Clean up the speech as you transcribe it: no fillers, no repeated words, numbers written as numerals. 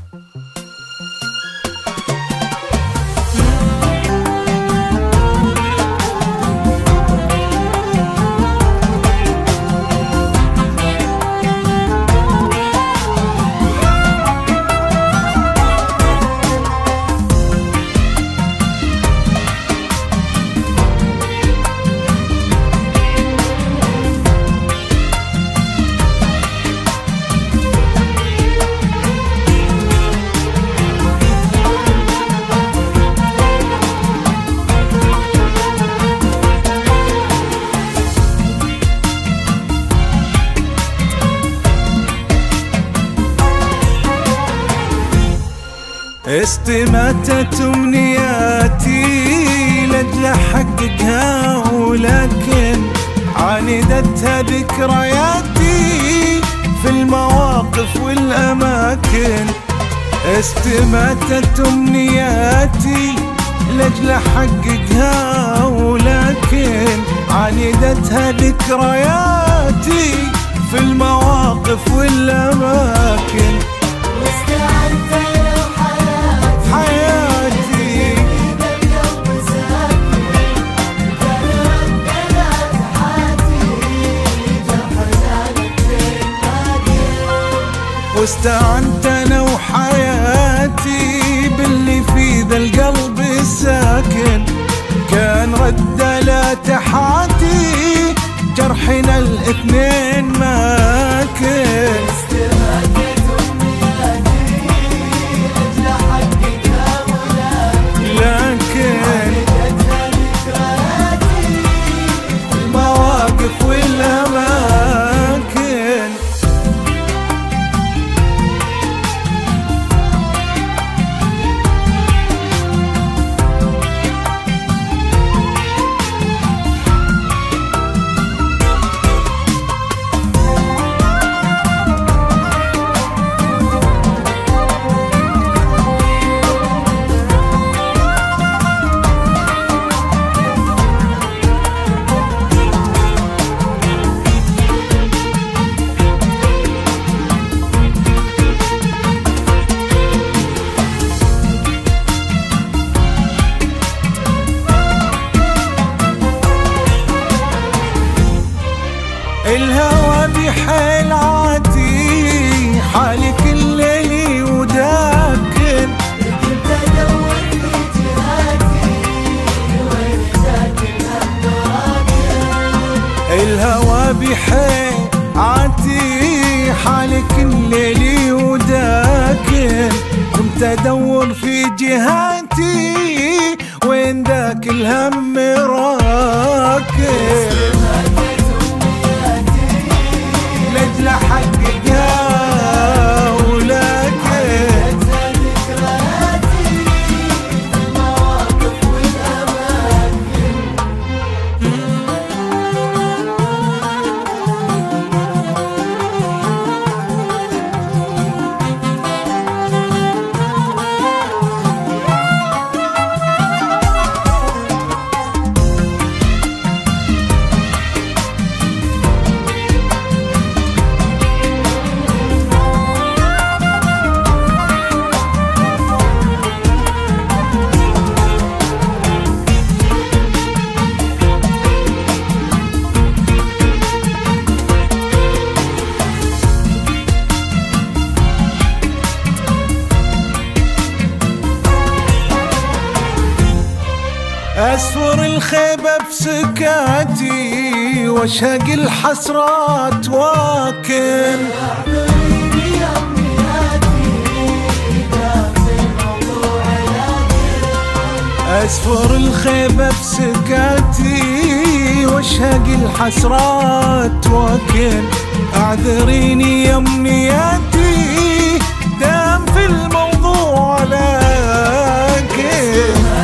استماتت امنياتي لاجل احققها، ولكن عاندتها ذكرياتي في المواقف والاماكن. استماتت امنياتي لاجل احققها، ولكن عاندتها ذكرياتي في المواقف والاماكن. واستعنت انا وحياتي باللي في ذا القلب الساكن، كان رد لاتحاتي جرحنا الاثنين ماكن. استماتت امنياتي لاجل احققها، ولكن عاندتها ذكرياتي في المواقف والاماكن. الهوى بحيل عاتي حالي كل ليلي وداكن، كنت ادور في جهاتي وين ساكن الاماكن. الهوى بحيل عاتي حالي كل ليلي وداكن، كنت ادور في جهاتي وين ذاك الهم راكن. لاجل احققها، ولكن ذكرياتي في المواقف والاماكن. أسفر الخيبة بسكاتي واشهق الحسرات واكن. أسفر الخيبة بسكاتي واشهق الحسرات واكن. اعذريني يا امنياتي دام في الموضوع لكن.